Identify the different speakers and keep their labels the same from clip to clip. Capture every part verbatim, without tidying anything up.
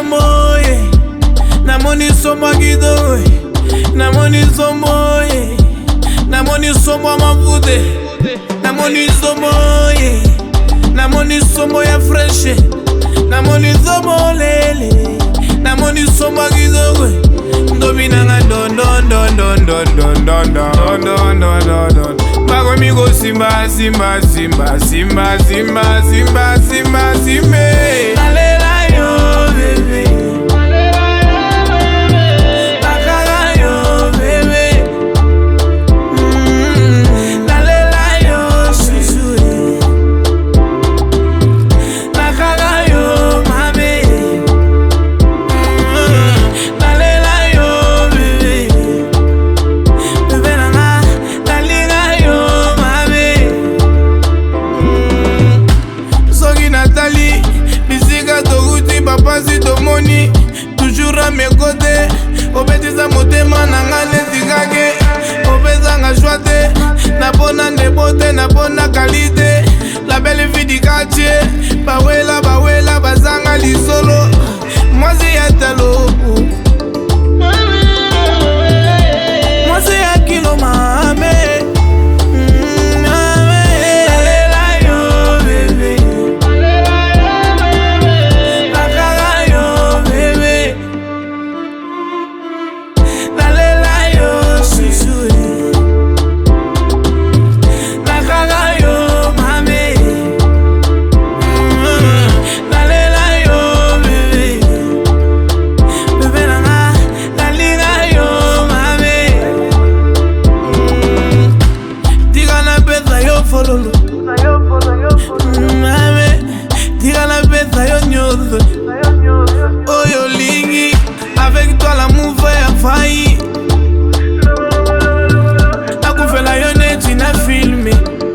Speaker 1: somo, namoni somo gido, namoni somo, namoni somo mavude, namoni somo, namoni somo ya fresh, namoni somo lele, namoni somo gido, ndobina nga don don don don don don don don don don don don. Bago mi go simba simba simba simba simba simba simba simba. Nalela yo bebe, nakala yo bebe, nalela yo susu, nakala yo mame, nalela yo bebe, bebe nanga nalinga yo mame. Soki Nathalie, bisika toguti papa si tomoni, toujours à mes côtés. Obetisa motema nanga nezikake, obeza nga joie na bona nebote na bona qualité. La belle vie du quartier, bawela bawela bazanga lisolo, moi c'est yatalo, moi c'est yakilo mame. Oyo lingi, avec toi l'amour va faillir. La koufela yo neti na filmé.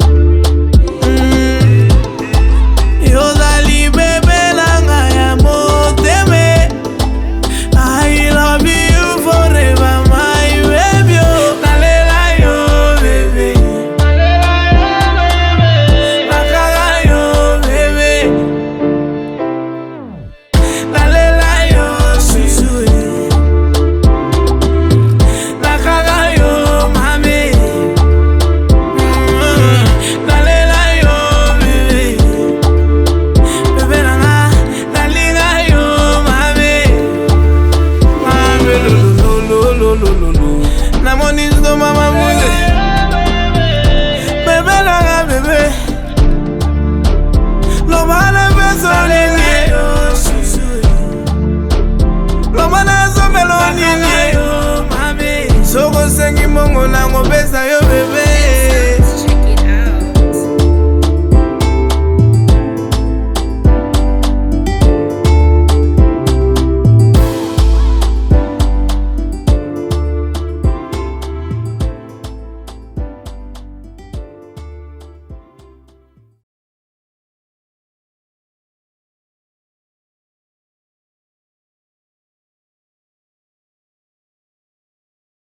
Speaker 1: Yo dali bebe langa ya moteme. I love you forever my baby. Nalela yo bebe, nakala yo bebe, nalela yo susu, nakala yo mame, nalela yo bebe, bebe nanga nalinga yo mame, mame lo lo lo lo lo lo lo, namoni sto mama mule, bebe nanga bebe, lo mala beso nini, lo mana so meloni ni, soko sengi mongo nango besa yo.